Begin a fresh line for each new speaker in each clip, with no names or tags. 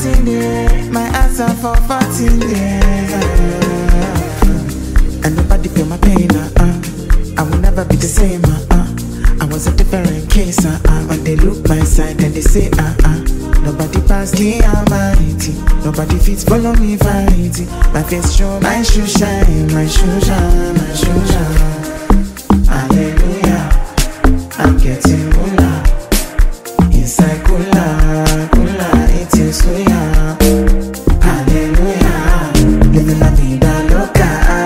14 days. My answer for 14 days. And nobody feel my pain. I will never be the same. I was a different case. When they look my side and they say nobody pass the Almighty. Nobody fits follow me fighting. My face show, my shoe shine, my shoe shine, my shoe shine. Hallelujah, I'm getting moolah. Inside cooler, eating suya. Hallelujah, living la vida loca.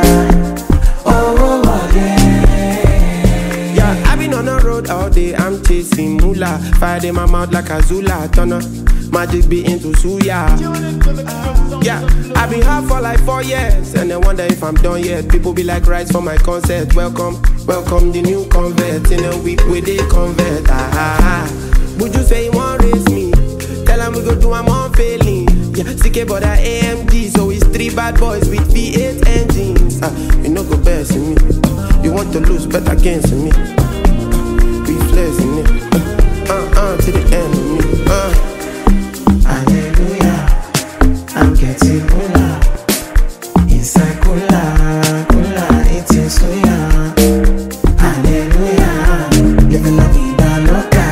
Oh, yeah.
Yeah, I've been on the road all day, I'm chasing moolah. Fire in my mouth like a Zula, turner. Magic be into suya. Yeah, I've been hard for like 4 years, and I wonder if I'm done yet. People be like rice for my concert. Welcome, welcome the new convert. In a week we they convert. Would you say you want raise me? Tell them we go do I'm on failing. Yeah, CK but AMG, so it's 3 bad boys with V8 engines. You know go best in me. You want to lose, bet against me. We flexing it. To the enemy.
Hallelujah, I'm getting moolah. Inside cooler, eating suya. Hallelujah, living la vida loca.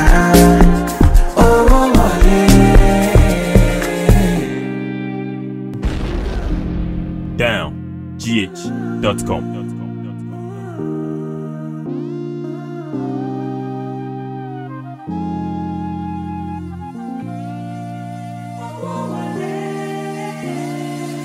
Oh, yeah.
Down, gh.com.